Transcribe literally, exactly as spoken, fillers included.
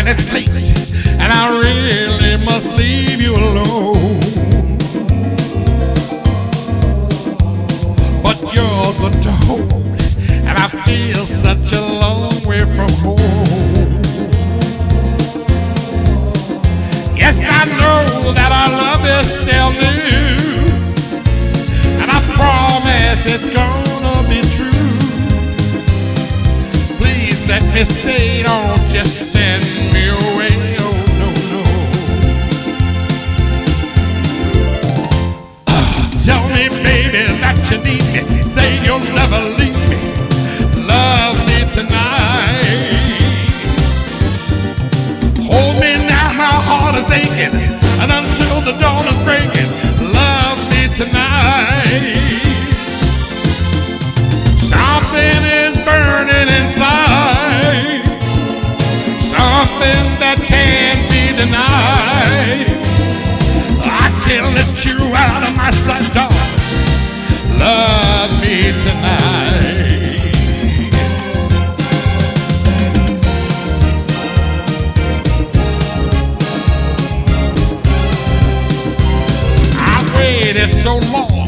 it's late, and I really must leave you alone. But you're good to hold, and I feel such a long way from home. Yes, I know that our love is still new, and I promise it's gonna be true. Please let me stay, don't just send me away, oh no, no. Uh, tell me, baby, that you need me, say you'll never leave me, love me tonight. Hold me now, my heart is aching, and until the dawn is breaking, love me tonight. Something is burning inside, something that can't be denied. I can't let you out of my sight, darling. Love me tonight. I've waited so long